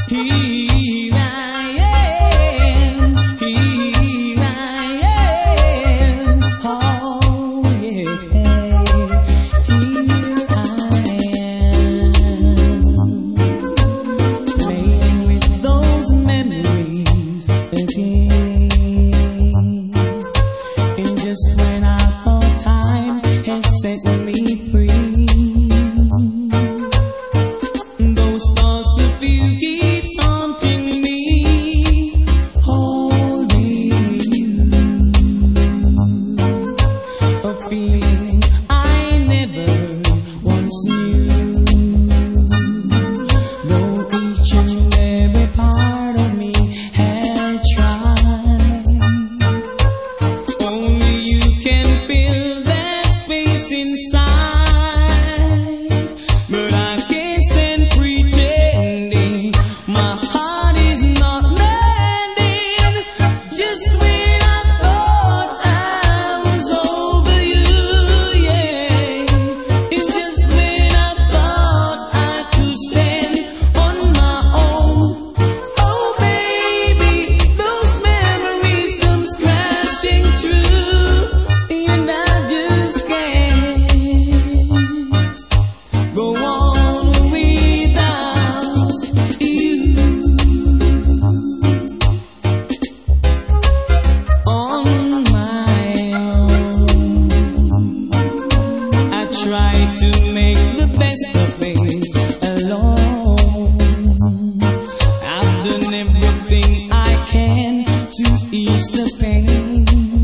Here I am, here I am, oh yeah, here I am, playing with those memories again, and just when I thought time had set me free, those thoughts of you keeps haunting me, holding you, a feeling I never once knew, though each and every part of me had tried. Only you can fill that space inside, but I can't stand pretending my heart is not landing. Just when I thought I was over you, yeah, it's just when I thought I could stand on my own. Oh baby, those memories come crashing through, and I just can't go on without you. On my own, I try to make the best of it alone. I've done everything I can to ease the pain,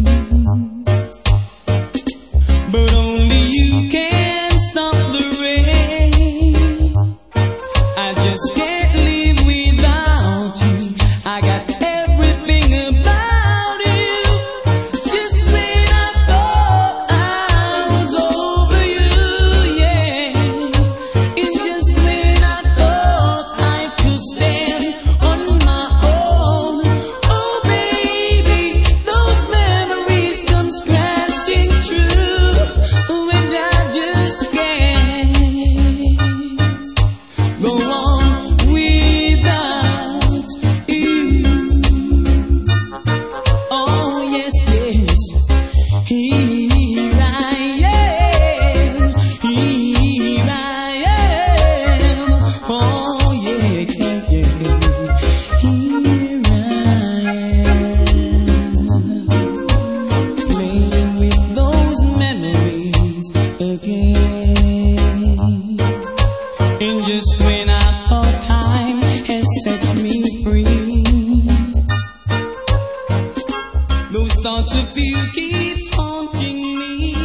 but only you can stop the rain. I just can't live without you. I got everything about you. Just when I thought I was over you, yeah, it's just when I thought I could stand on my own. Oh baby, those memories come crashing through, and I just can't go on without you. Oh yes, yes, here I am, here I am, oh yeah, yeah, yeah, here I am, playing with those memories again, and just when I thought time had set me free, those thoughts of you keeps haunting me.